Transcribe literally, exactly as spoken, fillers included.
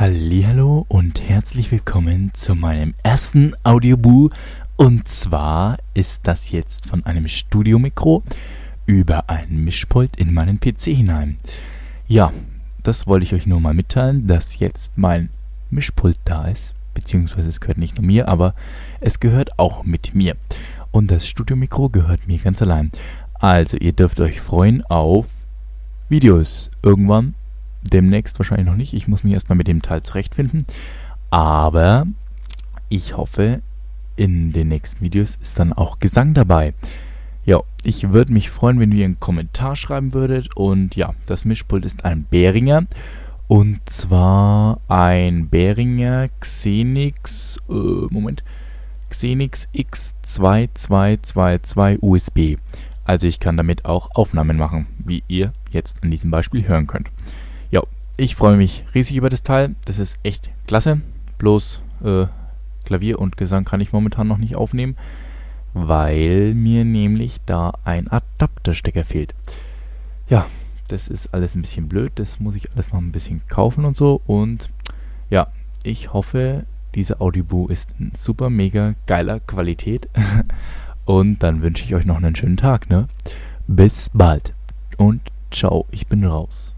Hallihallo und herzlich willkommen zu meinem ersten Audioboo. Und zwar ist das jetzt von einem Studiomikro über ein Mischpult in meinen P C hinein. Ja, das wollte ich euch nur mal mitteilen, dass jetzt mein Mischpult da ist. Beziehungsweise es gehört nicht nur mir, aber es gehört auch mit mir. Und das Studiomikro gehört mir ganz allein. Also ihr dürft euch freuen auf Videos irgendwann. Demnächst wahrscheinlich noch nicht. Ich muss mich erstmal mit dem Teil zurechtfinden. Aber ich hoffe, in den nächsten Videos ist dann auch Gesang dabei. Ja, ich würde mich freuen, wenn ihr einen Kommentar schreiben würdet. Und ja, das Mischpult ist ein Behringer. Und zwar ein Behringer Xenix, äh, Moment, Xenix X zwei zwei zwei zwei U S B. Also ich kann damit auch Aufnahmen machen, wie ihr jetzt an diesem Beispiel hören könnt. Ja, ich freue mich riesig über das Teil. Das ist echt klasse. Bloß äh, Klavier und Gesang kann ich momentan noch nicht aufnehmen, weil mir nämlich da ein Adapterstecker fehlt. Ja, das ist alles ein bisschen blöd. Das muss ich alles noch ein bisschen kaufen und so. Und ja, ich hoffe, diese Audioboo ist in super mega geiler Qualität. Und dann wünsche ich euch noch einen schönen Tag, ne? Bis bald und ciao, ich bin raus.